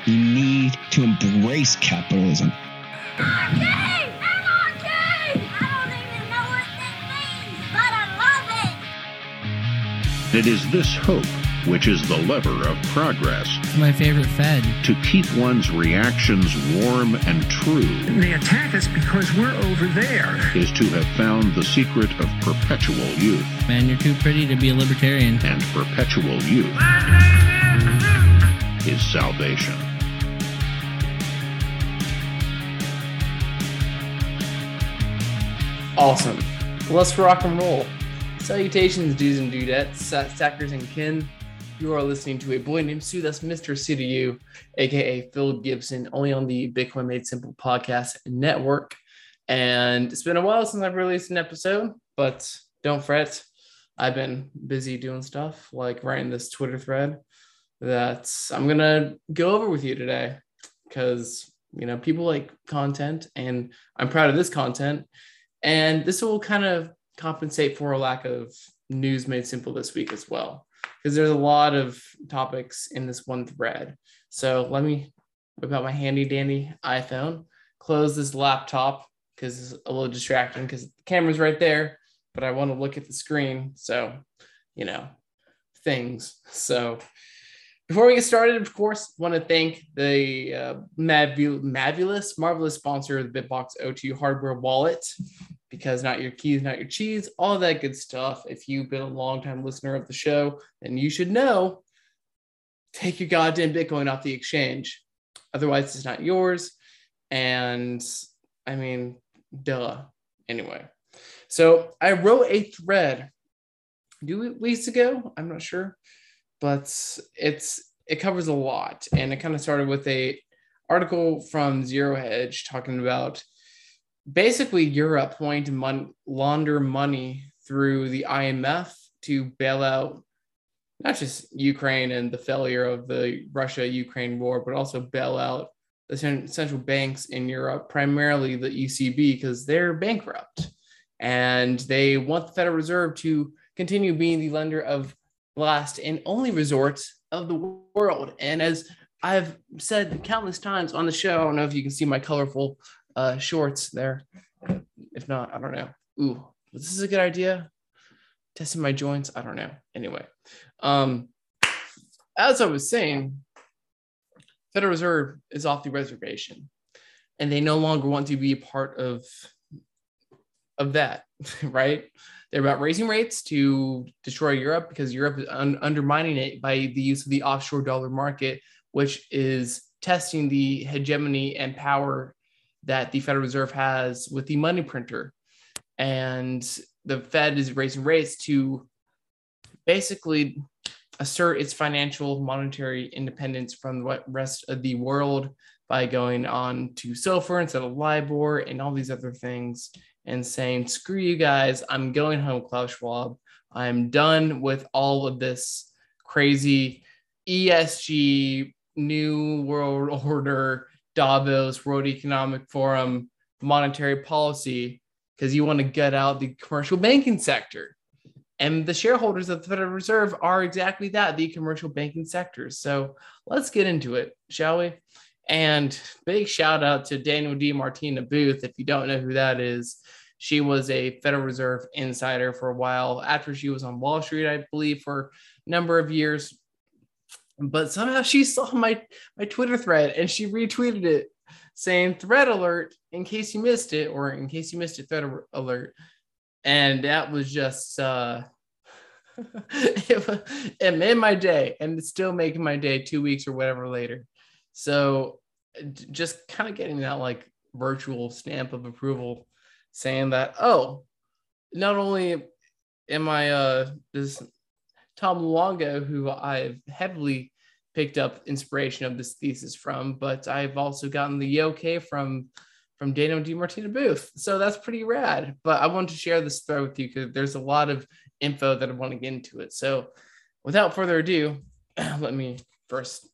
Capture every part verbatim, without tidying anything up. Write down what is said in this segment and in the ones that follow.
You need to embrace capitalism. Anarchy! Anarchy! I don't even know what that means, but I love it! It is this hope which is the lever of progress. It's my favorite Fed. To keep one's reactions warm and true. They attack us because we're over there. Is to have found the secret of perpetual youth. Man, you're too pretty to be a libertarian. And perpetual youth is salvation. Awesome. Let's rock and roll. Salutations, dudes and dudettes, stackers and kin. You are listening to a boy named Sue. That's Mister C to you, aka Phil Gibson, only on the Bitcoin Made Simple podcast network. And it's been a while since I've released an episode, but don't fret. I've been busy doing stuff like writing this Twitter thread that I'm going to go over with you today because, you know, people like content and I'm proud of this content. And this will kind of compensate for a lack of news made simple this week as well, because there's a lot of topics in this one thread. So let me whip out my handy dandy iPhone, close this laptop because it's a little distracting because the camera's right there, but I want to look at the screen. So, you know, things. So before we get started, of course, want to thank the uh, Mavu- Mavulous, marvelous sponsor of the Bitbox O two hardware wallet, because not your keys, not your cheese, all that good stuff. If you've been a long-time listener of the show, then you should know, take your goddamn Bitcoin off the exchange. Otherwise, it's not yours. And I mean, duh. Anyway, so I wrote a thread two weeks ago. I'm not sure. But it's it covers a lot, and it kind of started with a article from Zero Hedge talking about basically Europe wanting to mon- launder money through the I M F to bail out not just Ukraine and the failure of the Russia-Ukraine war, but also bail out the central banks in Europe, primarily the E C B, because they're bankrupt, and they want the Federal Reserve to continue being the lender of last and only resort of the world. And as I've said countless times on the show, I don't know if you can see my colorful uh, shorts there. If not, I don't know. Ooh, was this a good idea? Testing my joints? I don't know. Anyway, um, as I was saying, Federal Reserve is off the reservation, and they no longer want to be a part of, of that, right? They're about raising rates to destroy Europe because Europe is un- undermining it by the use of the offshore dollar market, which is testing the hegemony and power that the Federal Reserve has with the money printer. And the Fed is raising rates to basically assert its financial monetary independence from the rest of the world by going on to SOFR instead of LIBOR and all these other things, and saying, screw you guys, I'm going home, Klaus Schwab. I'm done with all of this crazy E S G, New World Order, Davos, World Economic Forum, monetary policy, because you want to gut out the commercial banking sector. And the shareholders of the Federal Reserve are exactly that, the commercial banking sector. So let's get into it, shall we? And big shout out to Daniel D. Martina Booth. If you don't know who that is, she was a Federal Reserve insider for a while after she was on Wall Street, I believe, for a number of years. But somehow she saw my, my Twitter thread and she retweeted it saying thread alert in case you missed it, or in case you missed it, thread alert. And that was just, uh, it, it made my day, and it's still making my day two weeks or whatever later. So just kind of getting that like virtual stamp of approval saying that, oh, not only am I uh, this Tom Luongo, who I've heavily picked up inspiration of this thesis from, but I've also gotten the okay from from Daniel D. Martina Booth. So that's pretty rad. But I wanted to share this thread with you because there's a lot of info that I want to get into it. So without further ado, let me first.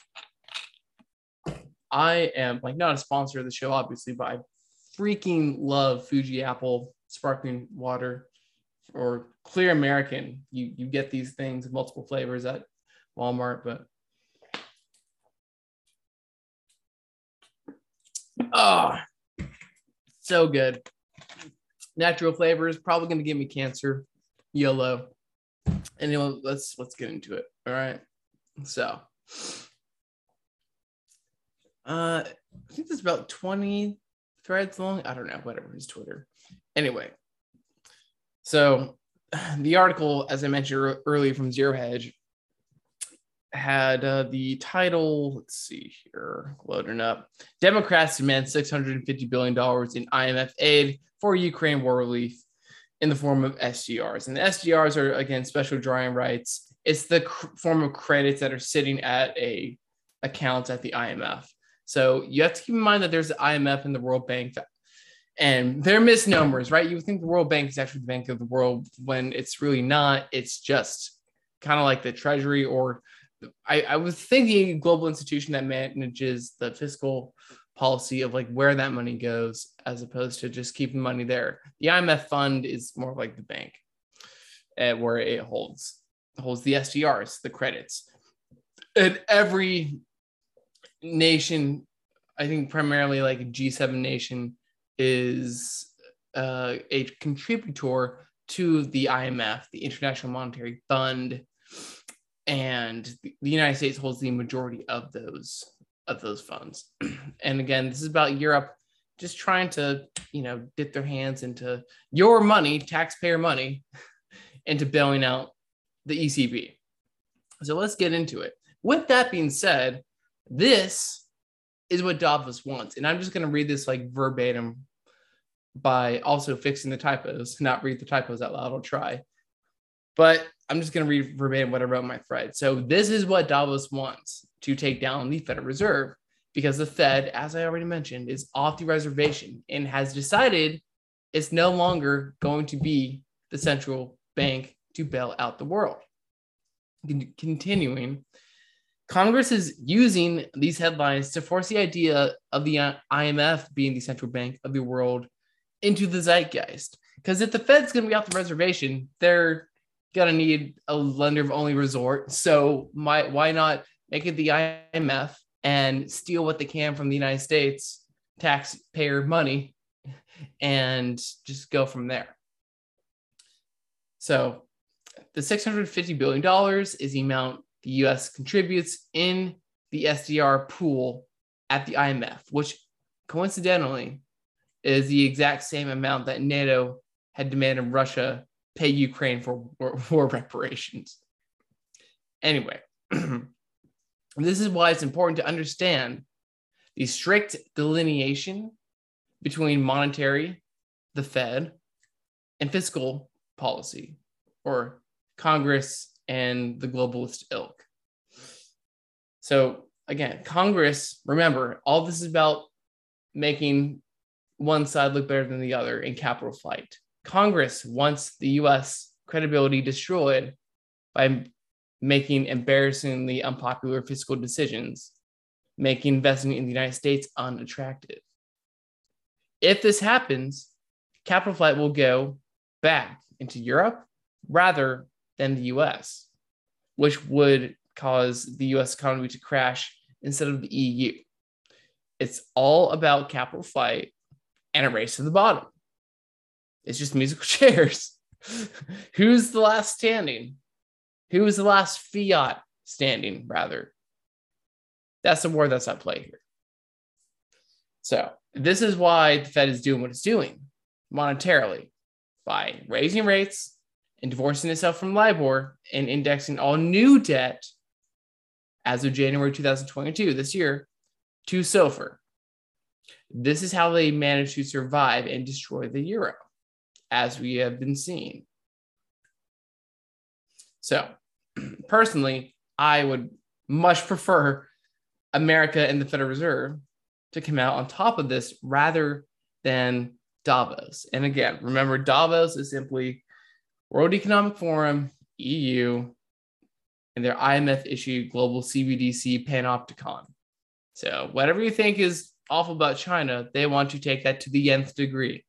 I am like not a sponsor of the show, obviously, but I freaking love Fuji Apple sparkling water or Clear American. You you get these things in multiple flavors at Walmart, but Oh, so good. Natural flavors, probably going to give me cancer. YOLO. Anyway, let's let's get into it. All right. So, uh, I think there's about twenty threads long. I don't know. Whatever. It's Twitter. Anyway, so the article, as I mentioned earlier from Zero Hedge, had uh, the title. Let's see here, loading up. Democrats demand six hundred fifty billion dollars in I M F aid for Ukraine war relief in the form of S G Rs. And the S G Rs are, again, special drawing rights. It's the cr- form of credits that are sitting at a account at the I M F. So you have to keep in mind that there's the I M F and the World Bank, and they're misnomers, right? You would think the World Bank is actually the Bank of the World when it's really not. It's just kind of like the Treasury, or I, I was thinking a global institution that manages the fiscal policy of like where that money goes, as opposed to just keeping money there. The I M F fund is more like the bank, uh, where it holds holds the S G Rs, the credits. And every nation, I think primarily like a G seven nation, is uh, a contributor to the I M F, the International Monetary Fund, and the United States holds the majority of those of those funds. And again, this is about Europe just trying to, you know, dip their hands into your money, taxpayer money, into bailing out the E C B. So let's get into it. With that being said, this is what Davos wants. And I'm just going to read this like verbatim by also fixing the typos, not read the typos out loud. I'll try. But I'm just going to read verbatim what I wrote in my thread. So this is what Davos wants to take down the Federal Reserve, because the Fed, as I already mentioned, is off the reservation and has decided it's no longer going to be the central bank to bail out the world. Con- continuing, Congress is using these headlines to force the idea of the I M F being the central bank of the world into the zeitgeist. Because if the Fed's going to be off the reservation, they're going to need a lender of only resort. So my, why not make it the I M F and steal what they can from the United States taxpayer money and just go from there? So the six hundred fifty billion dollars is the amount the U S contributes in the S D R pool at the I M F, which coincidentally is the exact same amount that NATO had demanded Russia pay Ukraine for war, war reparations. Anyway, this is why it's important to understand the strict delineation between monetary, the Fed, and fiscal policy, or Congress and the globalist ilk. So again, Congress, remember, all this is about making one side look better than the other in capital flight. Congress wants the U S credibility destroyed by making embarrassingly unpopular fiscal decisions, making investing in the United States unattractive. If this happens, capital flight will go back into Europe rather than the U S, which would cause the U S economy to crash instead of the E U. It's all about capital flight and a race to the bottom. It's just musical chairs. Who's the last standing? Who is the last fiat standing, rather? That's the war that's at play here. So this is why the Fed is doing what it's doing monetarily, by raising rates and divorcing itself from LIBOR and indexing all new debt as of January twenty twenty-two, this year, to SOFR. This is how they manage to survive and destroy the euro, as we have been seeing. So, personally, I would much prefer America and the Federal Reserve to come out on top of this rather than Davos. And again, remember, Davos is simply World Economic Forum, E U, and their I M F-issued global C B D C panopticon. So whatever you think is awful about China, they want to take that to the nth degree.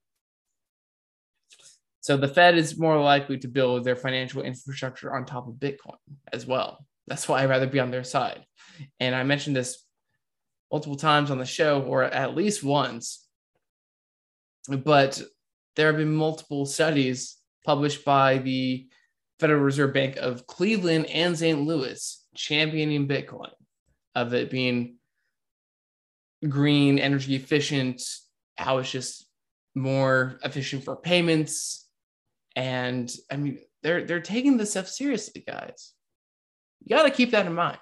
So the Fed is more likely to build their financial infrastructure on top of Bitcoin as well. That's why I'd rather be on their side. And I mentioned this multiple times on the show, or at least once. But there have been multiple studies published by the Federal Reserve Bank of Cleveland and Saint Louis championing Bitcoin, of it being green, energy efficient, how it's just more efficient for payments. And I mean, they're they're taking this stuff seriously, guys. You got to keep that in mind.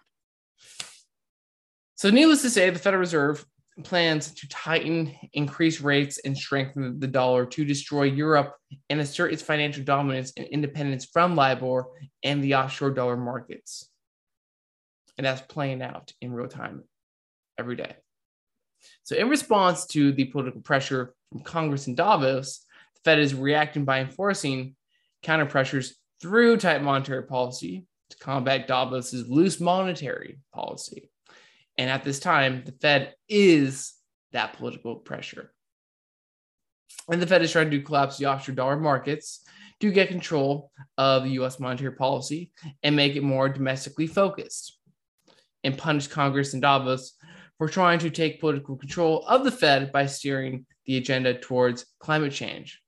So needless to say, the Federal Reserve plans to tighten, increase rates, and strengthen the dollar to destroy Europe and assert its financial dominance and independence from LIBOR and the offshore dollar markets. And that's playing out in real time every day. So in response to the political pressure from Congress and Davos, the Fed is reacting by enforcing counter pressures through tight monetary policy to combat Davos's loose monetary policy. And at this time, the Fed is that political pressure. And the Fed is trying to collapse the offshore dollar markets to get control of the U S monetary policy and make it more domestically focused, and punish Congress and Davos for trying to take political control of the Fed by steering the agenda towards climate change.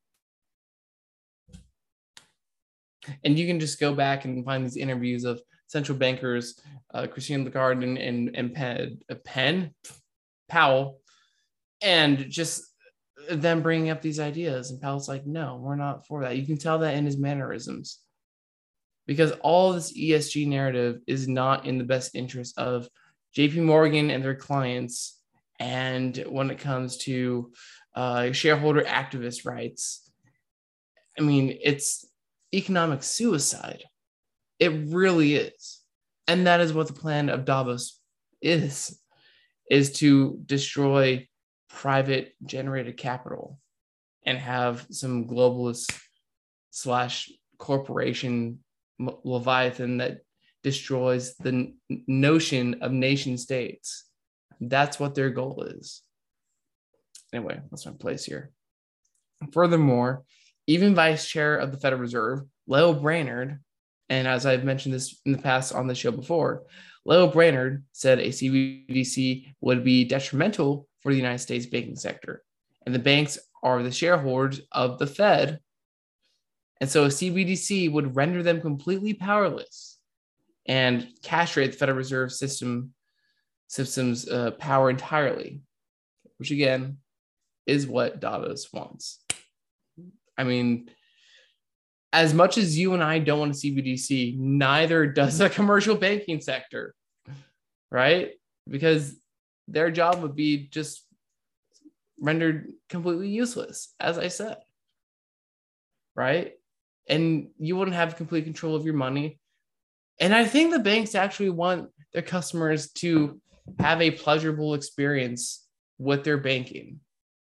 And you can just go back and find these interviews of central bankers, uh, Christine Lagarde and, and, and Penn, uh, Penn, Powell, and just them bringing up these ideas. And Powell's like, no, we're not for that. You can tell that in his mannerisms, because all this E S G narrative is not in the best interest of J P Morgan and their clients. And when it comes to uh, shareholder activist rights, I mean, it's economic suicide. It really is. And that is what the plan of Davos is, is to destroy private generated capital and have some globalist slash corporation Leviathan that destroys the n- notion of nation states. That's what their goal is. Anyway, that's my place here. Furthermore, even Vice Chair of the Federal Reserve, Lael Brainard, and as I've mentioned this in the past on the show before, Lael Brainard said a C B D C would be detrimental for the United States banking sector. And the banks are the shareholders of the Fed. And so a C B D C would render them completely powerless and castrate the Federal Reserve System system's uh, power entirely, which again is what Davos wants. I mean, as much as you and I don't want a C B D C, neither does the commercial banking sector, right? Because their job would be just rendered completely useless, as I said, right? And you wouldn't have complete control of your money. And I think the banks actually want their customers to have a pleasurable experience with their banking.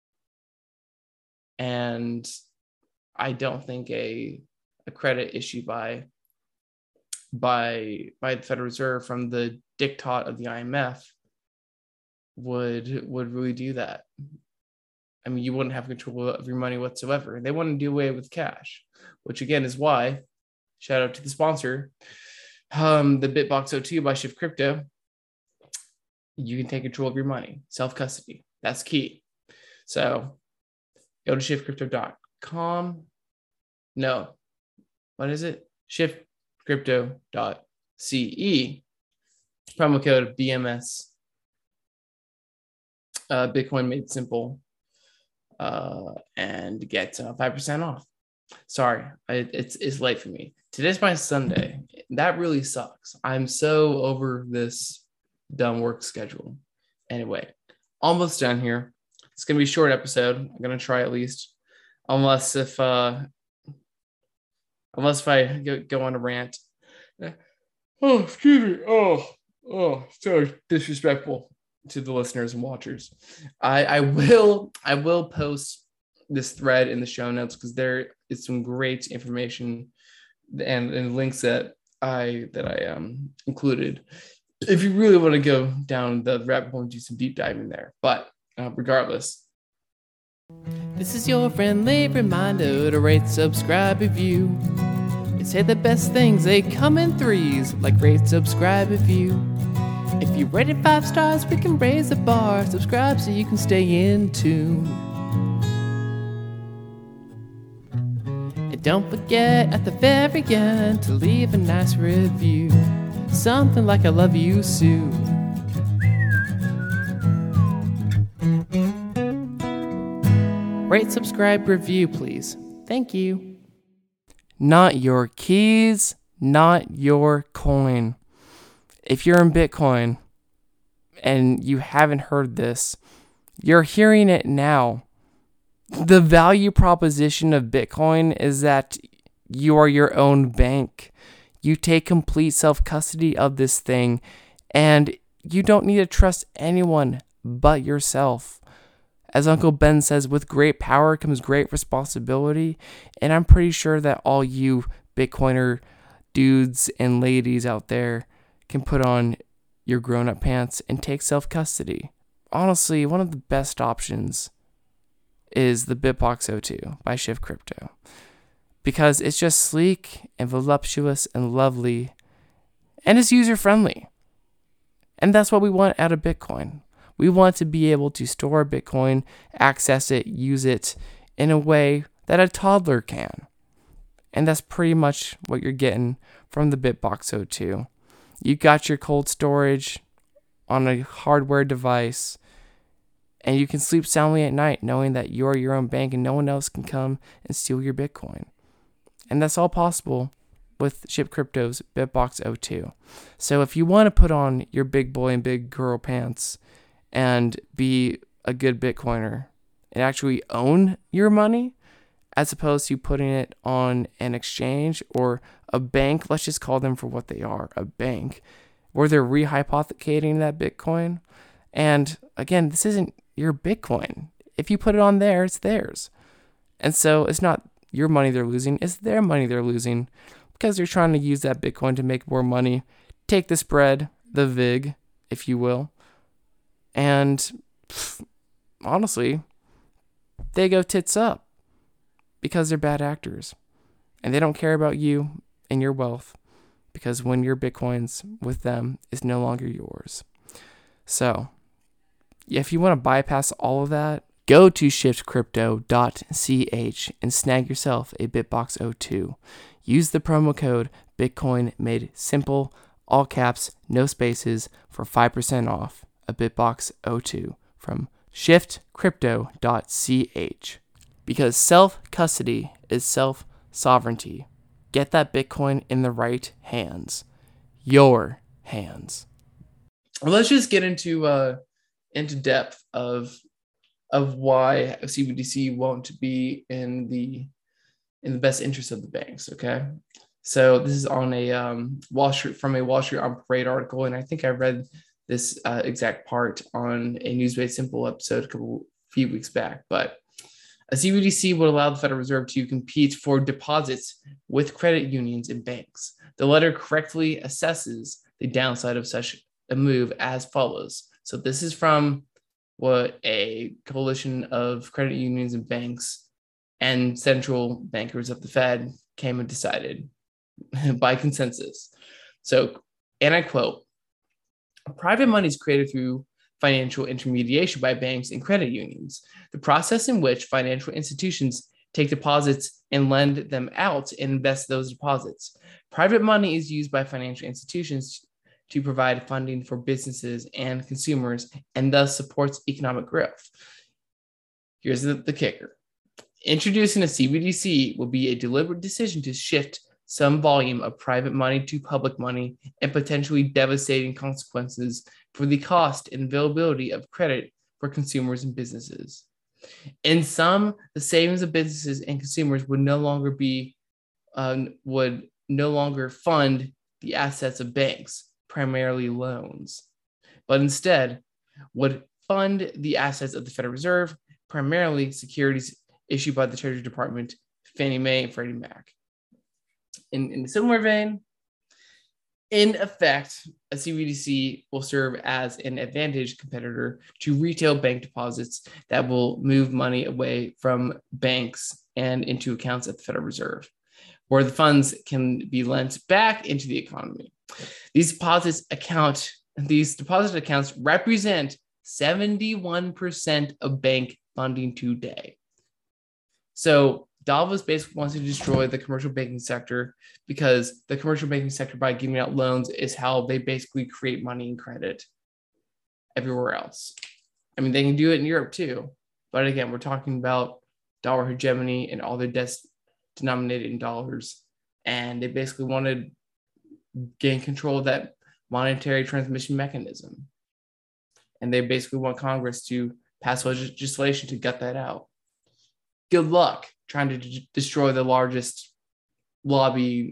And I don't think a, a credit issue by, by, by the Federal Reserve from the diktat of the I M F would, would really do that. I mean, you wouldn't have control of your money whatsoever. They want to do away with cash, which again is why, shout out to the sponsor, um, the BitBox O two by Shift Crypto. You can take control of your money, self-custody. That's key. So go to shift crypto dot com. No, what is it? shift crypto dot c e. Promo code B M S. Uh, Bitcoin Made Simple. Uh, and get uh, five percent off. Sorry, I, it's it's late for me. Today's my Sunday. That really sucks. I'm so over this dumb work schedule. Anyway, almost done here. It's going to be a short episode. I'm going to try at least. Unless if, uh, unless if I go, go on a rant. Oh, excuse me. Oh, oh, so disrespectful to the listeners and watchers. I, I will I will post this thread in the show notes because there is some great information and, and links that I that I um included if you really want to go down the rabbit hole and do some deep diving there. But uh, regardless, this is your friendly reminder to rate, subscribe, review. They say the best things, they come in threes, like rate, subscribe, review. If you rate it five stars, we can raise the bar. Subscribe so you can stay in tune. And don't forget at the very end to leave a nice review. Something like I love you, Sue. Rate, subscribe, review, please. Thank you. Not your keys, not your coin. If you're in Bitcoin and you haven't heard this, you're hearing it now. The value proposition of Bitcoin is that you are your own bank. You take complete self-custody of this thing, and you don't need to trust anyone but yourself. As Uncle Ben says, with great power comes great responsibility, and I'm pretty sure that all you Bitcoiner dudes and ladies out there can put on your grown-up pants and take self-custody. Honestly, one of the best options is the BitBox O two by Shift Crypto, because it's just sleek and voluptuous and lovely, and it's user-friendly. And that's what we want out of Bitcoin. We want to be able to store Bitcoin, access it, use it in a way that a toddler can. And that's pretty much what you're getting from the BitBox O two. You got your cold storage on a hardware device, and you can sleep soundly at night knowing that you're your own bank and no one else can come and steal your Bitcoin. And that's all possible with Shift Crypto's BitBox O two. So if you want to put on your big boy and big girl pants and be a good Bitcoiner and actually own your money, as opposed to putting it on an exchange or a bank, let's just call them for what they are, a bank, where they're rehypothecating that Bitcoin. And again, this isn't your Bitcoin. If you put it on there, it's theirs. And so it's not your money they're losing, it's their money they're losing, because they're trying to use that Bitcoin to make more money, take the spread, the vig, if you will. And pff, honestly, they go tits up because they're bad actors. And they don't care about you and your wealth, because when your Bitcoin's with them, it's no longer yours. So, if you want to bypass all of that, go to shift crypto dot c h and snag yourself a BitBox O two. Use the promo code Bitcoin made simple, all caps, no spaces, for five percent off a BitBox O two from shift crypto dot c h. Because self-custody is self-sovereignty. Get that Bitcoin in the right hands. Your hands. Well, let's just get into uh, into depth of of why C B D C won't be in the in the best interest of the banks. Okay, so this is on a um, Wall Street from a Wall Street on Parade article, and I think I read this uh, exact part on a News Made Simple episode a couple few weeks back. But a C B D C would allow the Federal Reserve to compete for deposits with credit unions and banks. The letter correctly assesses the downside of such a move as follows. So this is from what a coalition of credit unions and banks and central bankers of the Fed came and decided by consensus. So, and I quote, private money is created through financial intermediation by banks and credit unions, the process in which financial institutions take deposits and lend them out and invest those deposits. Private money is used by financial institutions to provide funding for businesses and consumers, and thus supports economic growth. Here's the, the kicker. Introducing a C B D C will be a deliberate decision to shift some volume of private money to public money, and potentially devastating consequences for the cost and availability of credit for consumers and businesses. In sum, the savings of businesses and consumers would no longer be um, would no longer fund the assets of banks, primarily loans, but instead would fund the assets of the Federal Reserve, primarily securities issued by the Treasury Department, Fannie Mae, and Freddie Mac. In, in a similar vein, in effect, a C B D C will serve as an advantaged competitor to retail bank deposits that will move money away from banks and into accounts at the Federal Reserve, where the funds can be lent back into the economy. These deposits account these deposit accounts represent seventy-one percent of bank funding today. So Davos basically wants to destroy the commercial banking sector because the commercial banking sector, by giving out loans, is how they basically create money and credit everywhere else. I mean, they can do it in Europe too. But again, we're talking about dollar hegemony and all their debts denominated in dollars. And they basically want to gain control of that monetary transmission mechanism. And they basically want Congress to pass legislation to gut that out. Good luck trying to d- destroy the largest lobby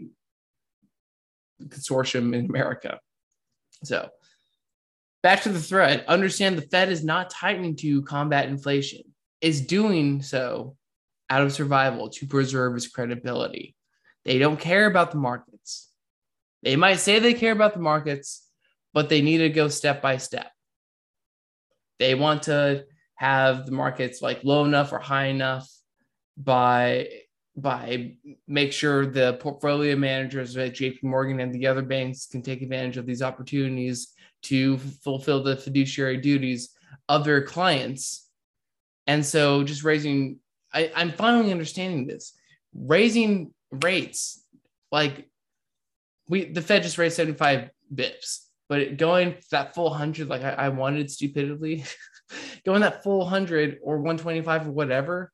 consortium in America. So back to the thread. Understand the Fed is not tightening to combat inflation. It's doing so out of survival to preserve its credibility. They don't care about the markets. They might say they care about the markets, but they need to go step by step. They want to have the markets like low enough or high enough by, by make sure the portfolio managers at J P Morgan and the other banks can take advantage of these opportunities to fulfill the fiduciary duties of their clients. And so just raising, I, I'm finally understanding this, raising rates, like we, the Fed just raised seventy-five bips, but going that full hundred, like I, I wanted stupidly, going that full hundred or one twenty-five or whatever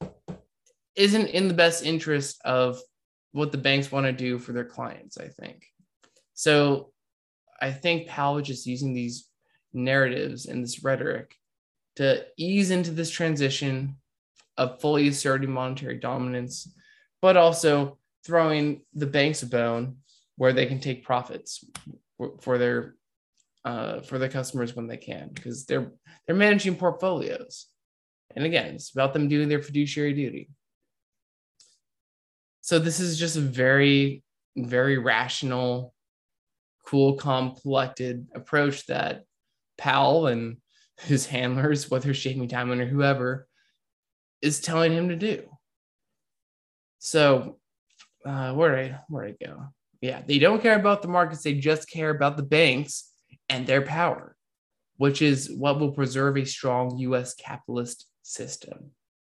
isn't in the best interest of what the banks want to do for their clients, I think. So I think Powell is just using these narratives and this rhetoric to ease into this transition of fully asserting monetary dominance, but also throwing the banks a bone where they can take profits for their uh, for their customers when they can, because they're they're managing portfolios. And again, it's about them doing their fiduciary duty. So this is just a very, very rational, cool, calm, collected approach that Powell and his handlers, whether it's Jamie Dimon or whoever, is telling him to do. So uh, where did I, where did I go? Yeah, they don't care about the markets. They just care about the banks and their power, which is what will preserve a strong U S capitalist system.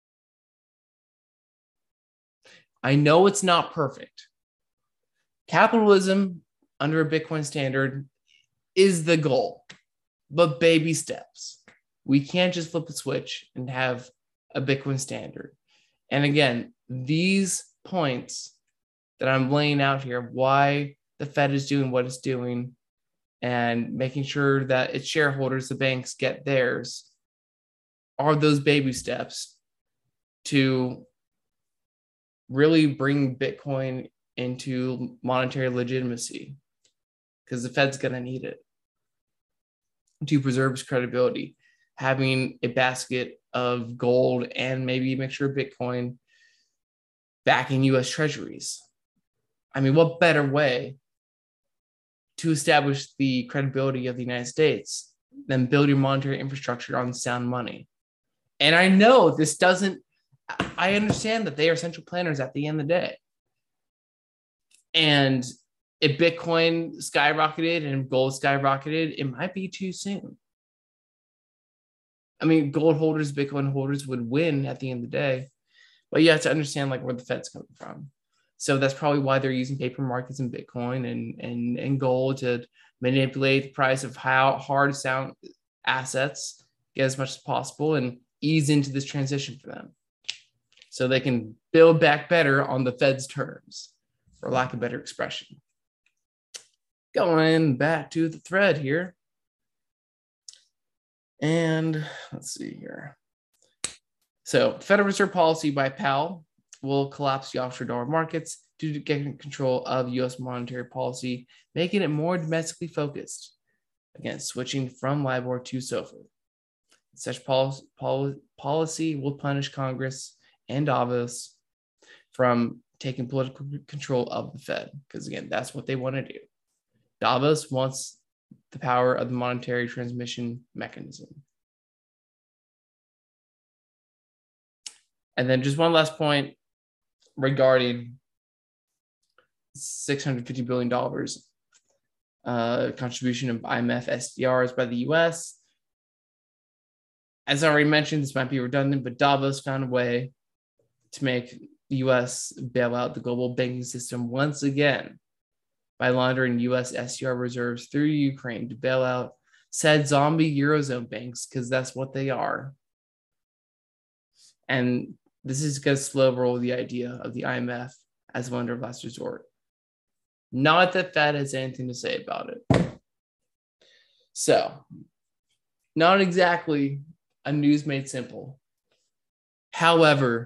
I know it's not perfect. Capitalism under a Bitcoin standard is the goal, but baby steps. We can't just flip a switch and have a Bitcoin standard. And again, these points that I'm laying out here, why the Fed is doing what it's doing and making sure that its shareholders, the banks, get theirs, are those baby steps to really bring Bitcoin into monetary legitimacy, because the Fed's going to need it to preserve its credibility. Having a basket of gold and maybe a mixture of Bitcoin backing U S treasuries. I mean, what better way to establish the credibility of the United States than building monetary infrastructure on sound money? And I know this doesn't, I understand that they are central planners at the end of the day. And if Bitcoin skyrocketed and gold skyrocketed, it might be too soon. I mean, gold holders, Bitcoin holders would win at the end of the day, but you have to understand like where the Fed's coming from. So that's probably why they're using paper markets and Bitcoin and, and, and gold to manipulate the price of how hard sound assets, get as much as possible and ease into this transition for them, so they can build back better on the Fed's terms, for lack of better expression. Going back to the thread here. And let's see here. So Federal Reserve policy by Powell will collapse the offshore dollar markets due to getting control of U S monetary policy, making it more domestically focused. Again, switching from LIBOR to SOFR. Such policy, policy will punish Congress and Davos from taking political control of the Fed, because again, that's what they want to do. Davos wants the power of the monetary transmission mechanism. And then just one last point regarding six hundred fifty billion dollars. uh, contribution of I M F S D Rs by the U S. As I already mentioned, this might be redundant, but Davos found a way to make the U S bail out the global banking system once again by laundering U S S D R reserves through Ukraine to bail out said zombie Eurozone banks, because that's what they are. And this is going to slow roll the idea of the I M F as a lender of last resort. Not that Fed has anything to say about it. So, not exactly a news made simple. However,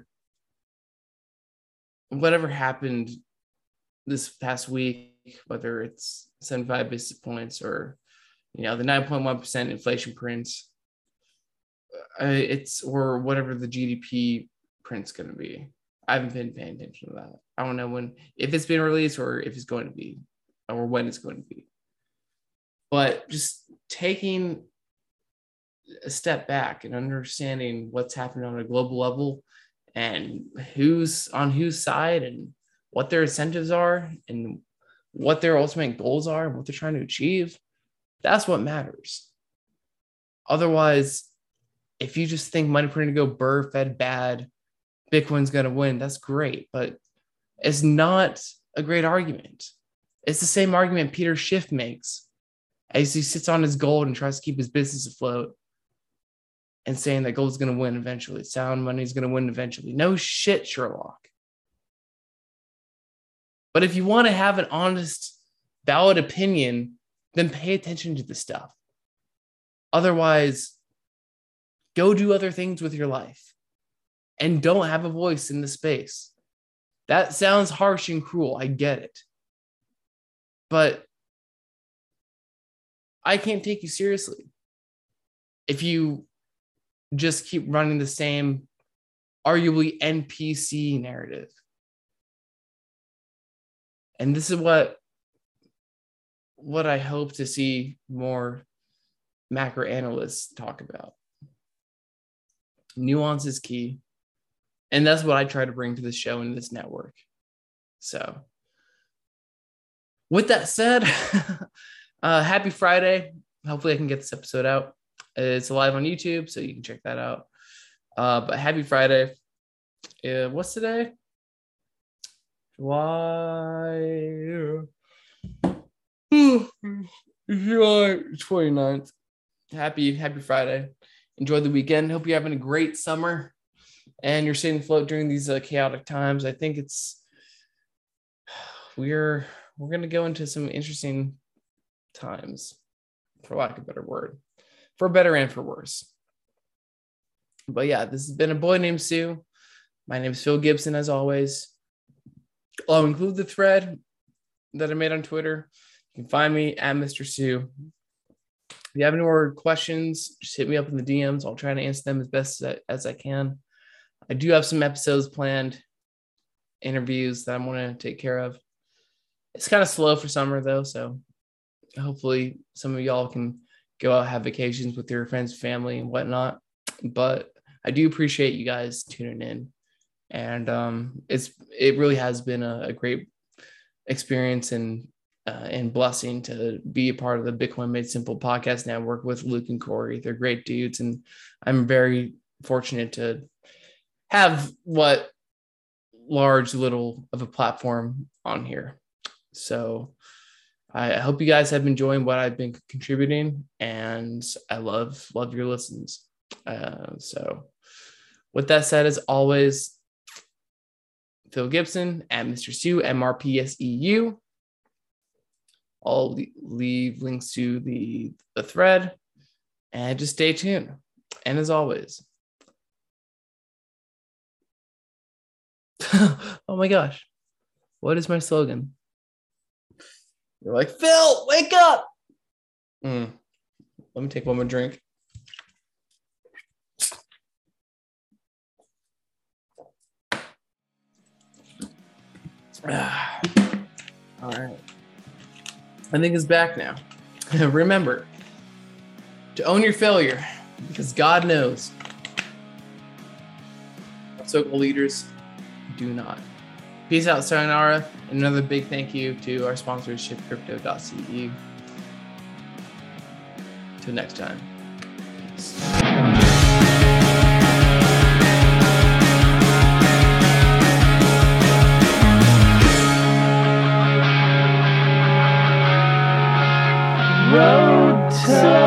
whatever happened this past week, whether it's seventy-five basis points or, you know, the nine point one percent inflation prints, uh, it's or whatever the G D P print's going to be. I haven't been paying attention to that. I don't know when, if it's been released or if it's going to be, or when it's going to be. But just taking a step back and understanding what's happening on a global level and who's on whose side and what their incentives are and what their ultimate goals are and what they're trying to achieve, that's what matters. Otherwise, if you just think money printing to go burr, Fed bad, Bitcoin's going to win, that's great, but it's not a great argument. It's the same argument Peter Schiff makes as he sits on his gold and tries to keep his business afloat and saying that gold's going to win eventually. Sound money's going to win eventually. No shit, Sherlock. But if you want to have an honest, valid opinion, then pay attention to this stuff. Otherwise, go do other things with your life and don't have a voice in the space. That sounds harsh and cruel. I get it. But I can't take you seriously if you just keep running the same, arguably N P C narrative. And this is what, what I hope to see more macro analysts talk about. Nuance is key. And that's what I try to bring to this show and this network. So, with that said, uh, happy Friday. Hopefully I can get this episode out. It's live on YouTube, so you can check that out. Uh, but happy Friday. Uh, what's today? July, July twenty-ninth. Happy, happy Friday. Enjoy the weekend. Hope you're having a great summer and you're staying afloat during these uh, chaotic times. I think it's, we're, we're going to go into some interesting times, for lack of a better word, for better and for worse. But yeah, this has been A Boy Named Sue. My name is Phil Gibson, as always. I'll include the thread that I made on Twitter. You can find me at Mister Sue. If you have any more questions, just hit me up in the D Ms. I'll try to answer them as best as I, as I can. I do have some episodes planned, interviews that I'm going to take care of. It's kind of slow for summer, though, so hopefully some of y'all can go out, have vacations with your friends, family, and whatnot. But I do appreciate you guys tuning in. And um, it's it really has been a, a great experience and uh, and blessing to be a part of the Bitcoin Made Simple podcast network with Luke and Corey. They're great dudes, and I'm very fortunate to have what large little of a platform on here. So I hope you guys have enjoyed what I've been contributing, and I love love your listens. Uh, so with that said, as always, Phil Gibson at Mister Sue, M R P S E U. I'll leave links to the, the thread, and just stay tuned. And as always, oh my gosh, what is my slogan? You're like, Phil, wake up. Mm. Let me take one more drink. All right. I think it's back now. Remember to own your failure, because God knows so-called leaders do not. Peace out, sayonara. And another big thank you to our sponsors, ship crypto dot c e. Until next time. Peace. Road to